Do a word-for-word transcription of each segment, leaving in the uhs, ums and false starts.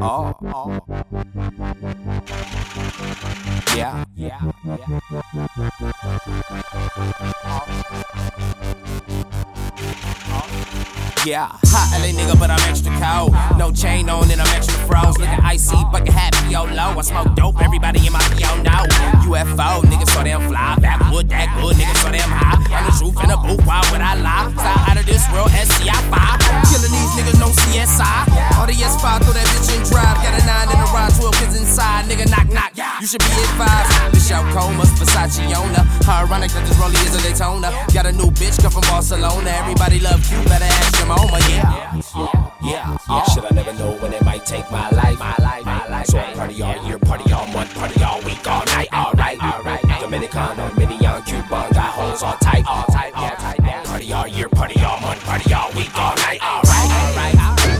Oh, oh. Yeah, yeah, yeah. Yeah, hot L A nigga, but I'm extra cold. No chain on and I'm extra froze. Looking icy, bucket hat, P O low. I smoke dope, everybody in my P O know. U F O, niggas so damn fly. Backwood, that good, niggas so damn high. I'm the truth in the booth, why would I lie? Style out of this world, S C I five. Killing these niggas, no C S I. All the S five, throw that bitch in drive. Got a nine in the ride, twelve kids inside. Nigga, knock, knock. You should be advised. Bitch out comas, Versace owner. How ironic that this rollie is a Daytona. Got a new bitch, come from Barcelona. Everybody love you, better ask your mama, yeah. Yeah, yeah. Should I never know when it might take my life? My life, my life. So I party all year, party all month, party all week, all night. Alright, alright. Dominican, Dominion, Cuban, got hoes all tight, all tight, all tight. Party all year, party all month, party all week, all night. Alright, alright.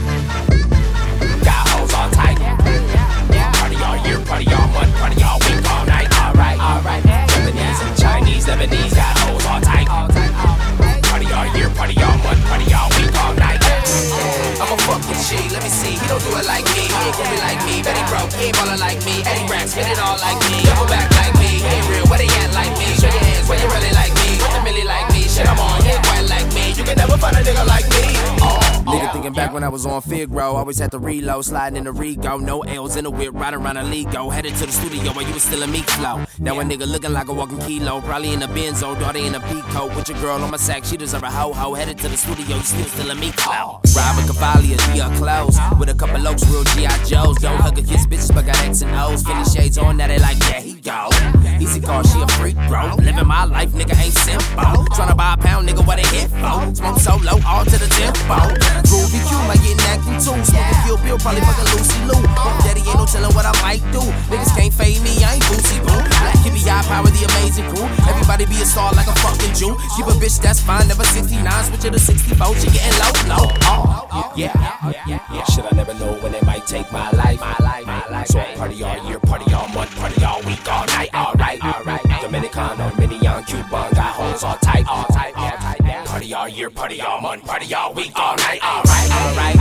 Got hoes all tight. Party all year, party all month, party all week, all night. Alright, alright. Japanese and Chinese, Lebanese, got hoes all tight. Party all year, party all month, party all week, all night. I'm a fucking G, let me see, he don't do it like me. He ain't groovy like me, bet he broke, he ain't ballin' like me. Eddie Racks, spit it all like me. Double back like me, he ain't real, where they at like me. Show your hands, where you really like me. With the milli like me, shit I'm on, he ain't quite like me. You can never find a nigga like me. Oh, nigga thinking back when I was on Figaro, always had to reload, sliding in the Rego. No L's in the whip, riding around a Lego. Headed to the studio while you was still a meat flow. Now a nigga looking like a walking kilo, probably in a Benzo, daughter in a peacoat. With your girl on my sack, she deserve a ho-ho. Headed to the studio, you still still a meat flow. Robert Cavalli, be a clothes. With a couple lokes, real G I Joes. Don't hug or kiss bitches, but got X and O's. Philly shades on, now they like, yeah, he go. Easy car, she a freak, bro. Living my life, nigga, ain't simple. Tryna buy a pound, nigga, what they hit for? Smoke so low, all to the tempo. Groovy Q, might get acting too. Smoking Kill Bill, probably fucking Lucy Lou. Daddy ain't no tellin' what I might do. Niggas can't fade me, I ain't Boosie Boo. Black K B I power, the amazing crew. Everybody be a star like a fucking Jew. Keep a bitch, that's fine, never sixty-nine. Switch it to sixty-four, she getting low, low. Oh, yeah, yeah, yeah, yeah. Should I never know when it might take my life? My life, my life. So I party all year, party all month, party all week, all night. Alright, alright. Dominican, Dominion, Cuban, got hoes all tight, all tight, all tight. Party all year, party all month, party all week, all night. Alright, alright.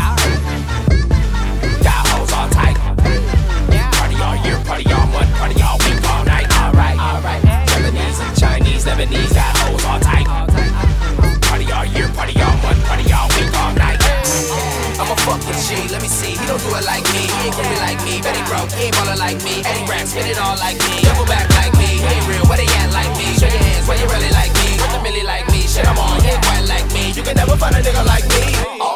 Got hoes all tight. Party all year, party all month, party all week, all night. Alright, alright. Japanese and Chinese, Lebanese, got hoes all tight. Party all year, party all month, party all week, all night. I'm a fucking G, let me see, he don't do it like me. He ain't groovy like me, bet he broke, he ain't ballin' like me. Eddie Racks, spit it all like me. Double back like me, he ain't real, where they at like me. Show your hands, where you really like me. With the milli like me, shit I'm on, he ain't quite like me. You can never find a nigga like me. Oh.